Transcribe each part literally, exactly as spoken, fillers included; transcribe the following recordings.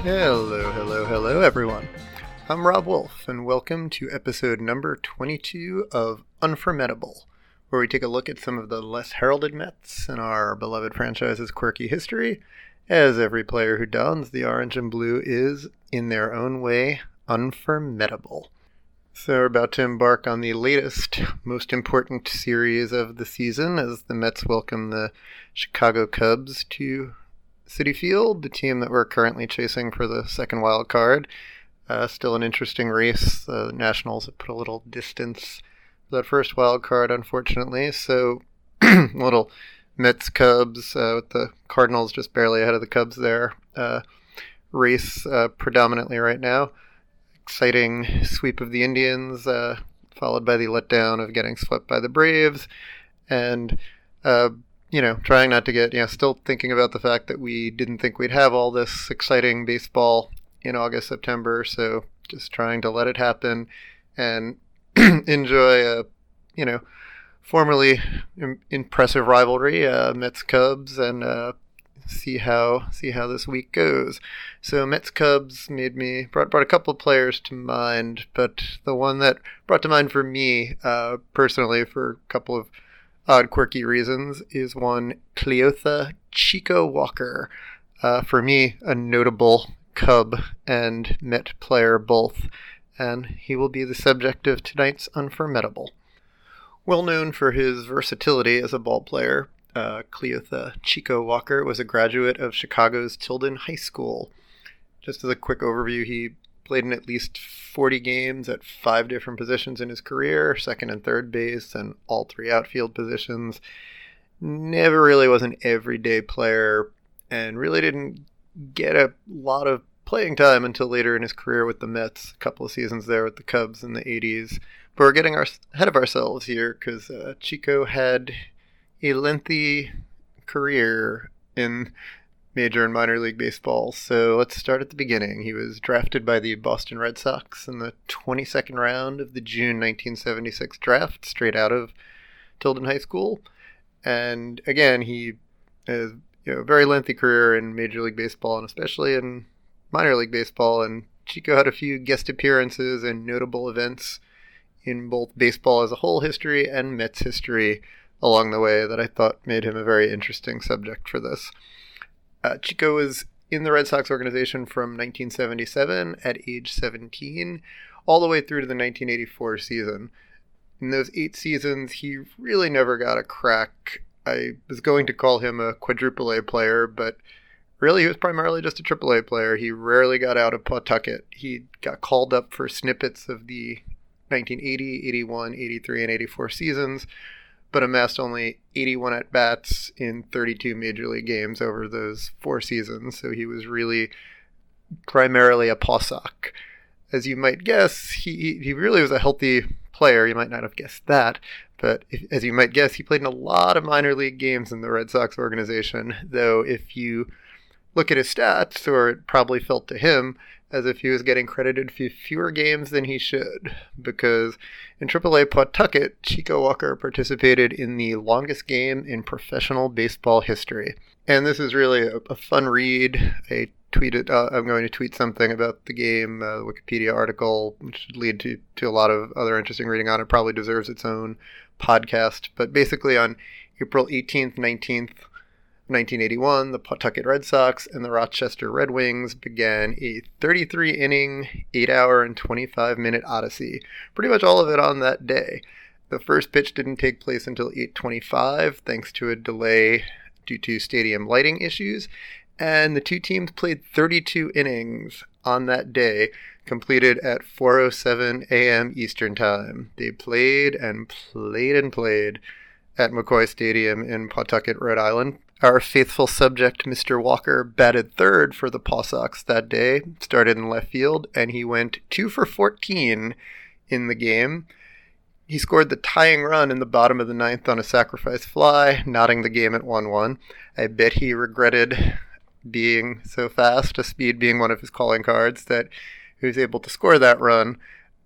Hello, hello, hello, everyone. I'm Rob Wolf, and welcome to episode number twenty-two of Unformidable, where we take a look at some of the less heralded Mets in our beloved franchise's quirky history, as every player who dons the orange and blue is, in their own way, unformidable. So we're about to embark on the latest, most important series of the season as the Mets welcome the Chicago Cubs to Citi Field, the team that we're currently chasing for the second wild card. Uh, still an interesting race. The Nationals have put a little distance to that first wild card, unfortunately. So, little Mets Cubs uh, with the Cardinals just barely ahead of the Cubs there. Uh, race uh, predominantly right now. Exciting sweep of the Indians, uh, followed by the letdown of getting swept by the Braves, and uh, you know, trying not to get, you know, still thinking about the fact that we didn't think we'd have all this exciting baseball in August, September, so just trying to let it happen and enjoy a, you know, formerly im- impressive rivalry, uh, Mets-Cubs, and uh, see how see how this week goes. So Mets-Cubs made me, brought, brought a couple of players to mind, but the one that brought to mind for me, uh, personally, for a couple of odd, quirky reasons, is one Cleotha Chico Walker. Uh, for me, a notable Cub and Met player both, and he will be the subject of tonight's Unformidable. Well known for his versatility as a ball player, uh, Cleotha Chico Walker was a graduate of Chicago's Tilden High School. Just as a quick overview, he played in at least forty games at five different positions in his career, second and third base, and all three outfield positions. Never really was an everyday player, and really didn't get a lot of playing time until later in his career with the Mets, a couple of seasons there with the Cubs in the eighties. But we're getting our, ahead of ourselves here, because uh, Chico had a lengthy career in major and minor league baseball. So let's start at the beginning. He was drafted by the Boston Red Sox in the twenty-second round of the June nineteen seventy-six draft, straight out of Tilden High School. And again, he has, you know, a very lengthy career in Major League Baseball, and especially in minor league baseball. And Chico had a few guest appearances and notable events in both baseball as a whole history and Mets history along the way that I thought made him a very interesting subject for this. Uh, Chico was in the Red Sox organization from nineteen seventy-seven at age seventeen all the way through to the nineteen eighty-four season. In those eight seasons, he really never got a crack. I was going to call him a quadruple A player, but really he was primarily just a triple A player. He rarely got out of Pawtucket. He got called up for snippets of the nineteen eighty, eighty-one, eighty-three, and eighty-four seasons, but amassed only eighty-one at-bats in thirty-two Major League games over those four seasons, so he was really primarily a Paw Sox. As you might guess, he he really was a healthy player. You might not have guessed that, but if, as you might guess, he played in a lot of minor league games in the Red Sox organization, though if you look at his stats, or it probably felt to him as if he was getting credited for fewer games than he should, because in triple A Pawtucket, Chico Walker participated in the longest game in professional baseball history. And this is really a, a fun read. I tweeted, uh, I'm going to tweet something about the game, uh, the Wikipedia article, which should lead to, to a lot of other interesting reading on it. Probably deserves its own podcast. But basically on April eighteenth, nineteenth, nineteen eighty-one, the Pawtucket Red Sox and the Rochester Red Wings began a thirty-three inning, eight hour, and twenty-five minute odyssey. Pretty much all of it on that day. The first pitch didn't take place until eight twenty-five, thanks to a delay due to stadium lighting issues, and the two teams played thirty-two innings on that day, completed at four oh seven a.m. Eastern Time. They played and played and played at McCoy Stadium in Pawtucket, Rhode Island. Our faithful subject, Mister Walker, batted third for the Paw Sox that day, started in left field, and he went two for fourteen in the game. He scored the tying run in the bottom of the ninth on a sacrifice fly, knotting the game at one one. I bet he regretted being so fast, a speed being one of his calling cards, that he was able to score that run.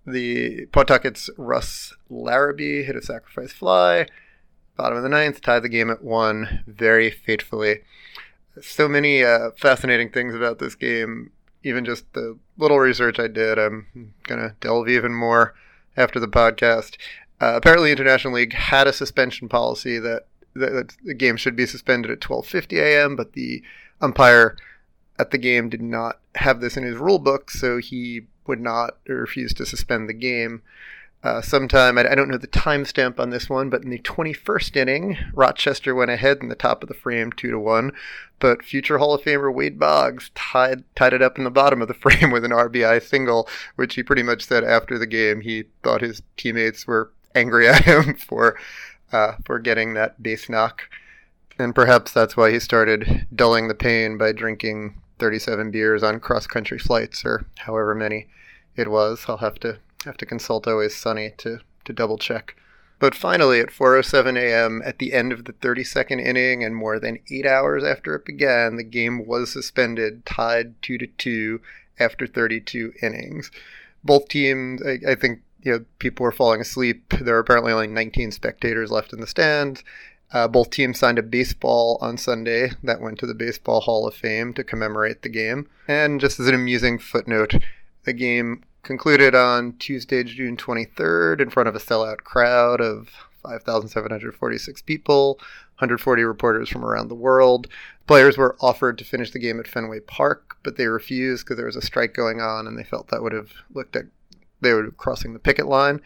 The Pawtucket's Russ Larrabee hit a sacrifice fly. Bottom of the ninth, tied the game at one very faithfully. So many uh, fascinating things about this game. even just the little research I did, I'm going to delve even more after the podcast. Uh, apparently, International League had a suspension policy that, that, that the game should be suspended at twelve fifty a.m., but the umpire at the game did not have this in his rule book, so he would not or refused to suspend the game. Uh, sometime, I, I don't know the timestamp on this one, but in the twenty-first inning, Rochester went ahead in the top of the frame two to one, but future Hall of Famer Wade Boggs tied tied it up in the bottom of the frame with an R B I single, which he pretty much said after the game he thought his teammates were angry at him for uh, for getting that base knock, and perhaps that's why he started dulling the pain by drinking thirty-seven beers on cross-country flights, or however many it was. I'll have to have to consult Always Sunny to, to double check. But finally, at four oh seven a.m., at the end of the thirty-second inning and more than eight hours after it began, the game was suspended, tied two to two after thirty-two innings. Both teams, I, I think, you know, people were falling asleep. There were apparently only nineteen spectators left in the stands. Uh, both teams signed a baseball on Sunday that went to the Baseball Hall of Fame to commemorate the game. And just as an amusing footnote, the game concluded on Tuesday, June twenty-third, in front of a sellout crowd of five thousand seven hundred forty-six people, one hundred forty reporters from around the world. Players were offered to finish the game at Fenway Park, but they refused because there was a strike going on, and they felt that would have looked at they were crossing the picket line.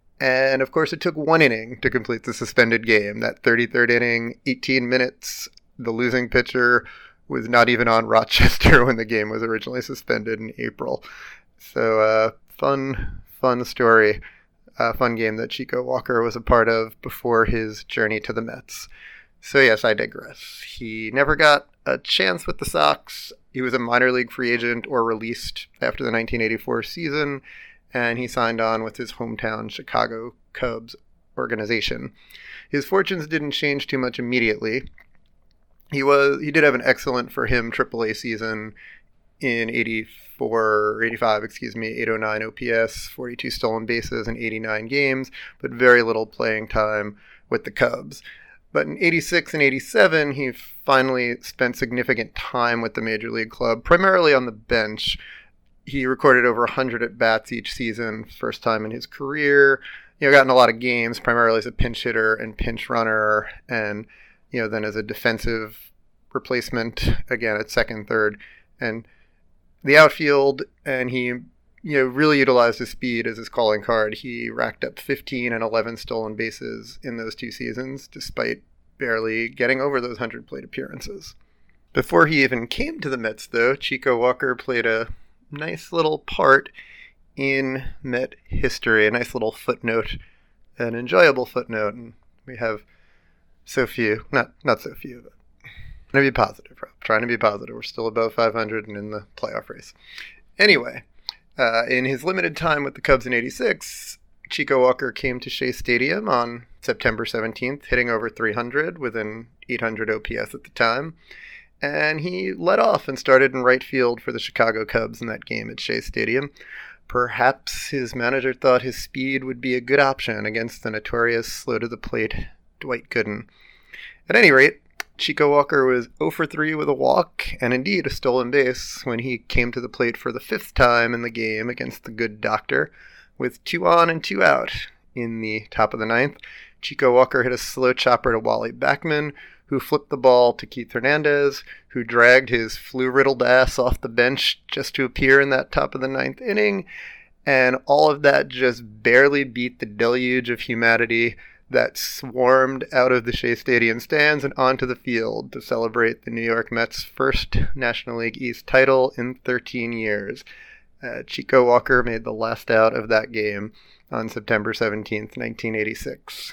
And of course, it took one inning to complete the suspended game. That thirty-third inning, eighteen minutes. The losing pitcher was not even on Rochester when the game was originally suspended in April. So, uh, fun, fun story, uh, fun game that Chico Walker was a part of before his journey to the Mets. So yes, I digress. He never got a chance with the Sox. He was a minor league free agent or released after the nineteen eighty-four season, and he signed on with his hometown Chicago Cubs organization. His fortunes didn't change too much immediately. He was, he did have an excellent, for him, triple A season in eighty-four, eighty-five, excuse me, eight oh nine O P S, forty-two stolen bases in eighty-nine games, but very little playing time with the Cubs. But in eighty-six and eighty-seven, he finally spent significant time with the Major League club, primarily on the bench. He recorded over one hundred at-bats each season, first time in his career. You know, got in a lot of games, primarily as a pinch hitter and pinch runner, and, you know, then as a defensive replacement, again at second, third, and the outfield, and he, you know, really utilized his speed as his calling card. He racked up fifteen and eleven stolen bases in those two seasons, despite barely getting over those one hundred plate appearances. Before he even came to the Mets, though, Chico Walker played a nice little part in Met history, a nice little footnote, an enjoyable footnote, and we have so few, not not so few, but I'm going to be positive, Rob. Trying to be positive. We're still above five hundred and in the playoff race. Anyway, uh, in his limited time with the Cubs in eighty-six, Chico Walker came to Shea Stadium on September seventeenth, hitting over three hundred with an eight hundred O P S at the time. And he led off and started in right field for the Chicago Cubs in that game at Shea Stadium. Perhaps his manager thought his speed would be a good option against the notorious slow-to-the-plate Dwight Gooden. At any rate, Chico Walker was oh for three with a walk, and indeed a stolen base, when he came to the plate for the fifth time in the game against the good doctor, with two on and two out in the top of the ninth. Chico Walker hit a slow chopper to Wally Backman, who flipped the ball to Keith Hernandez, who dragged his flu-riddled ass off the bench just to appear in that top of the ninth inning, and all of that just barely beat the deluge of humanity that swarmed out of the Shea Stadium stands and onto the field to celebrate the New York Mets' first National League East title in thirteen years. Uh, Chico Walker made the last out of that game on September seventeenth, nineteen eighty-six.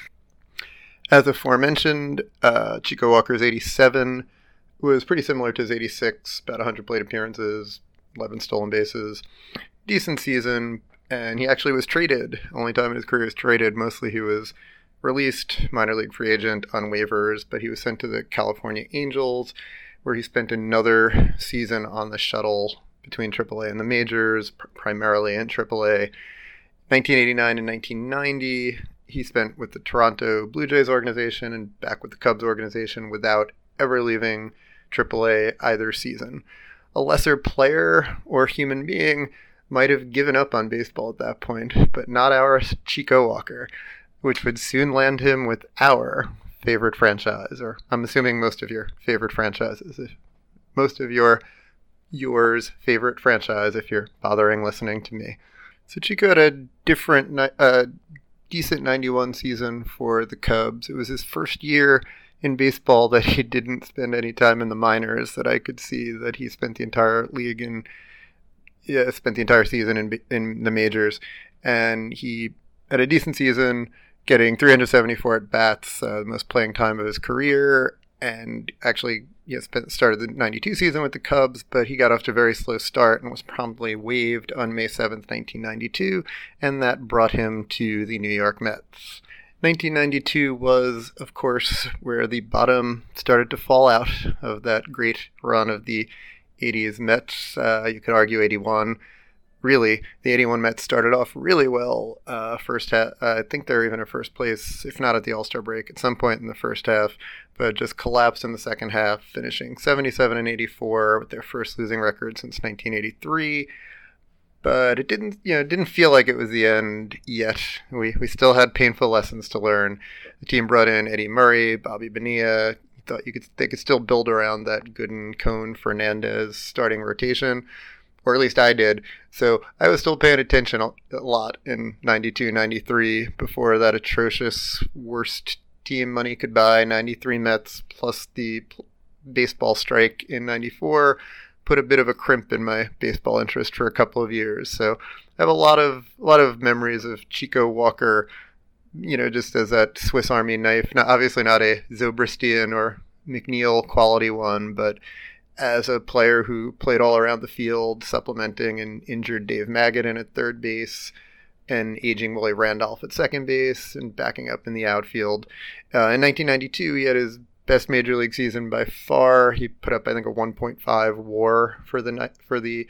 As aforementioned, uh, Chico Walker's eighty-seven was pretty similar to his eighty-six, about one hundred plate appearances, eleven stolen bases, decent season, and he actually was traded. Only time in his career he was traded. Mostly he was released, minor league free agent on waivers, but he was sent to the California Angels, where he spent another season on the shuttle between triple A and the majors, pr- primarily in triple A. nineteen eighty-nine and nineteen ninety, he spent with the Toronto Blue Jays organization and back with the Cubs organization without ever leaving triple A either season. a lesser player or human being might have given up on baseball at that point, but not our Chico Walker, which would soon land him with our favorite franchise, or I'm assuming most of your favorite franchises, if most of your yours favorite franchise, if you're bothering listening to me. So Chico had a different, uh, decent ninety-one season for the Cubs. It was his first year in baseball that he didn't spend any time in the minors, that I could see that he spent the entire league in, yeah, spent the entire season in in the majors, and he had a decent season, getting three hundred seventy-four at bats, uh, the most playing time of his career, and actually yeah, spent, started the ninety-two season with the Cubs, but he got off to a very slow start and was promptly waived on May seventh, nineteen ninety-two, and that brought him to the New York Mets. nineteen ninety-two was, of course, where the bottom started to fall out of that great run of the eighties Mets. Uh, you could argue eighty-one. Really, the eighty-one Mets started off really well. Uh, first half, uh, I think they were even in first place, if not at the All-Star break, at some point in the first half, but just collapsed in the second half, finishing seventy-seven and eighty-four with their first losing record since nineteen eighty-three. But it didn't, you know, it didn't feel like it was the end yet. We we still had painful lessons to learn. The team brought in Eddie Murray, Bobby Bonilla. Thought you could they could still build around that Gooden, Cone, Fernandez starting rotation, or at least I did. So I was still paying attention a lot in ninety-two, ninety-three before that atrocious worst team money could buy ninety-three Mets plus the baseball strike in ninety-four put a bit of a crimp in my baseball interest for a couple of years. So I have a lot of a lot of memories of Chico Walker, you know, just as that Swiss Army knife. Not, obviously not a Zobristian or McNeil quality one, but as a player who played all around the field, supplementing an injured Dave Magadan at third base and aging Willie Randolph at second base and backing up in the outfield. Uh, in nineteen ninety-two, he had his best major league season by far. He put up, I think, a one point five WAR for the for the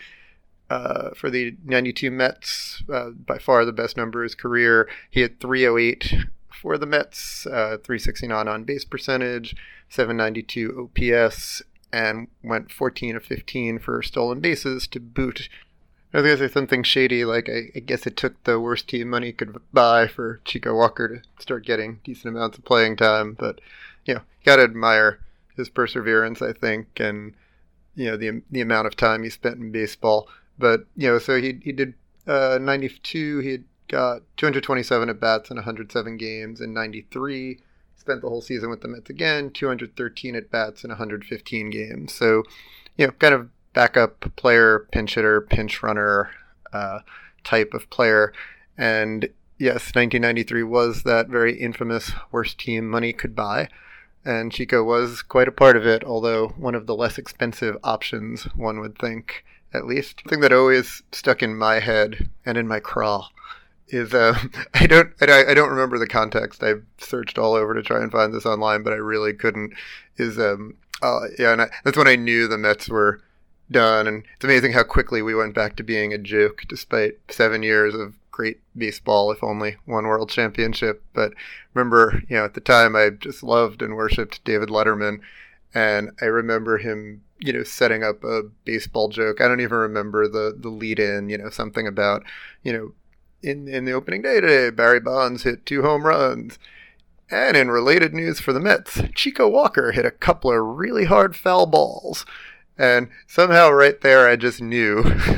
uh, for the ninety-two Mets. Uh, by far the best number of his career. He had three oh eight for the Mets, uh, three sixty-nine on base percentage, seven ninety-two O P S, and went fourteen of fifteen for stolen bases to boot. I was going to say something shady, like I, I guess it took the worst team money could buy for Chico Walker to start getting decent amounts of playing time. But, you know, you got to admire his perseverance, I think, and, you know, the the amount of time he spent in baseball. But, you know, so he, he did uh, ninety-two, he had got two hundred twenty-seven at-bats in one hundred seven games. In ninety-three, spent the whole season with the Mets again, two hundred thirteen at-bats in one hundred fifteen games. So, you know, kind of backup player, pinch hitter, pinch runner uh, type of player. And yes, nineteen ninety-three was that very infamous worst team money could buy. And Chico was quite a part of it, although one of the less expensive options, one would think, at least. The thing that always stuck in my head and in my craw is, uh, I don't I, I don't remember the context. I've searched all over to try and find this online, but I really couldn't, is, um, uh, yeah, and I, that's when I knew the Mets were done, and it's amazing how quickly we went back to being a joke despite seven years of great baseball, if only one world championship. But remember, you know, at the time I just loved and worshipped David Letterman, and I remember him, you know, setting up a baseball joke. I don't even remember the the lead in, you know, something about, you know, in in the opening day today, Barry Bonds hit two home runs. And in related news for the Mets, Chico Walker hit a couple of really hard foul balls. And somehow right there, I just knew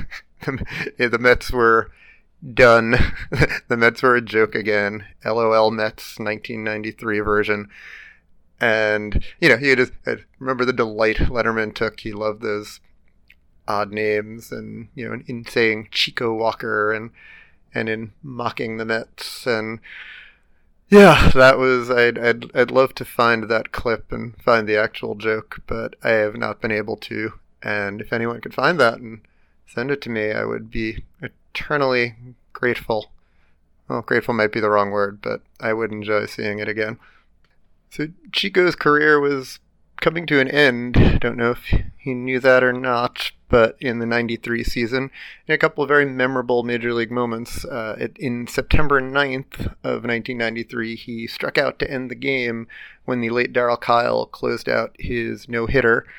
the Mets were done. The Mets were a joke again. LOL Mets nineteen ninety-three version. And, you know, he just, I remember the delight Letterman took. He loved those odd names and, you know, in, in saying Chico Walker and, and in mocking the Mets. And yeah, that was, I'd, I'd, I'd love to find that clip and find the actual joke, but I have not been able to. And if anyone could find that and send it to me, I would be eternally grateful. Well, grateful might be the wrong word, but I would enjoy seeing it again. So Chico's career was coming to an end. I don't know if he knew that or not, but in the ninety-three season, in a couple of very memorable Major League moments. Uh, it, in September ninth of nineteen ninety-three, he struck out to end the game when the late Darryl Kyle closed out his no-hitter,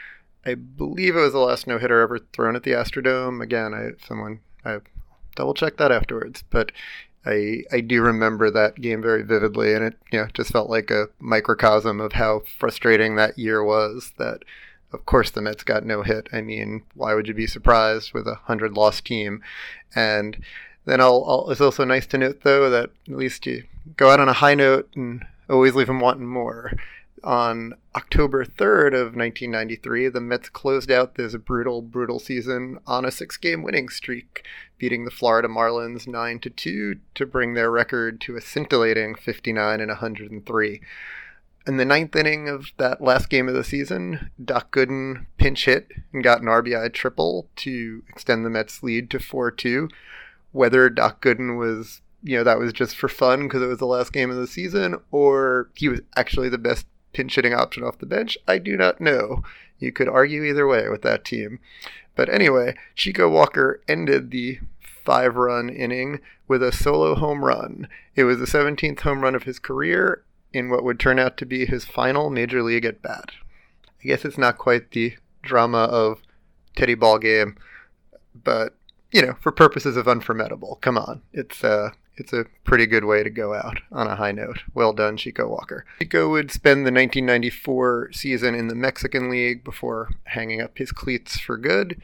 I believe it was the last no-hitter ever thrown at the Astrodome. Again, I someone I double-checked that afterwards, but I I do remember that game very vividly, and it you know just felt like a microcosm of how frustrating that year was. That of course the Mets got no hit. I mean, why would you be surprised with a hundred loss team? And then I'll, I'll it's also nice to note though that at least you go out on a high note and always leave them wanting more. On October third of nineteen ninety-three, the Mets closed out this brutal, brutal season on a six-game winning streak, beating the Florida Marlins nine to two to bring their record to a scintillating fifty-nine and one hundred three. In the ninth inning of that last game of the season, Doc Gooden pinch hit and got an R B I triple to extend the Mets' lead to four two. Whether Doc Gooden was, you know, that was just for fun because it was the last game of the season, or he was actually the best pinch hitting option off the bench, I do not know. You could argue either way with that team. But anyway, Chico Walker ended the five-run inning with a solo home run. It was the seventeenth home run of his career in what would turn out to be his final major league at bat. I guess it's not quite the drama of Teddy Ballgame, but, you know, for purposes of unforgettable, come on. It's, uh, It's a pretty good way to go out on a high note. Well done, Chico Walker. Chico would spend the nineteen ninety-four season in the Mexican League before hanging up his cleats for good.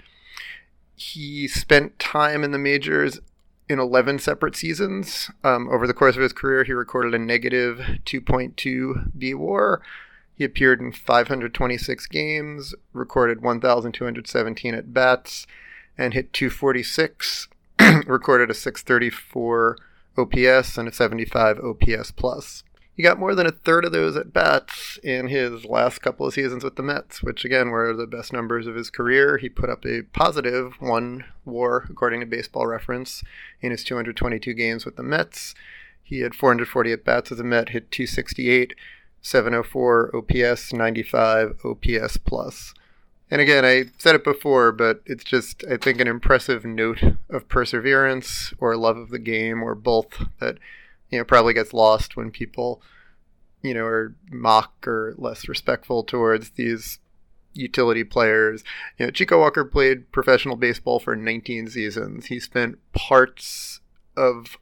He spent time in the majors in eleven separate seasons. Um, over the course of his career, he recorded a negative two point two B W A R. He appeared in five hundred twenty-six games, recorded one thousand two hundred seventeen at-bats, and hit two forty-six, recorded a six thirty-four O P S and a seventy-five O P S plus. He got more than a third of those at-bats in his last couple of seasons with the Mets, which again were the best numbers of his career. He put up a positive one W A R, according to Baseball Reference, in his two hundred twenty-two games with the Mets. He had four hundred forty at-bats as a Met, hit two sixty-eight, seven oh four O P S, ninety-five O P S plus. And again, I said it before, but it's just, I think, an impressive note of perseverance or love of the game or both that, you know, probably gets lost when people, you know, are mock or less respectful towards these utility players. You know, Chico Walker played professional baseball for nineteen seasons. He spent parts of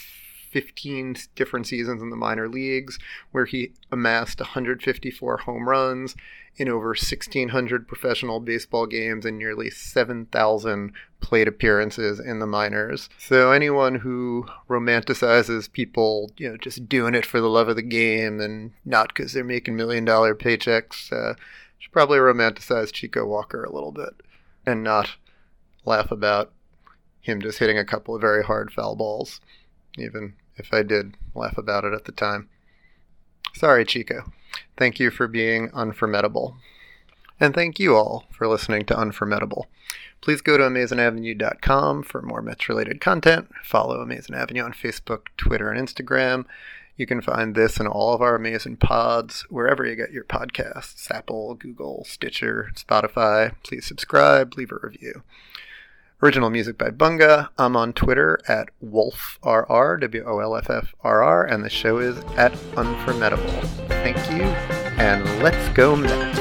fifteen different seasons in the minor leagues where he amassed one hundred fifty-four home runs in over sixteen hundred professional baseball games and nearly seven thousand plate appearances in the minors. So anyone who romanticizes people, you know, just doing it for the love of the game and not because they're making million dollar paychecks, uh, should probably romanticize Chico Walker a little bit and not laugh about him just hitting a couple of very hard foul balls, even if I did laugh about it at the time. Sorry, Chico. Thank you for being unforgettable. And thank you all for listening to Unforgettable. Please go to amazing avenue dot com for more Mets-related content. Follow Amazing Avenue on Facebook, Twitter, and Instagram. You can find this and all of our amazing pods wherever you get your podcasts. Apple, Google, Stitcher, Spotify. Please subscribe, leave a review. Original music by Bunga. I'm on Twitter at WolfRR, W O L F F R R, and the show is at Unforgettable. Thank you, and let's go Mets.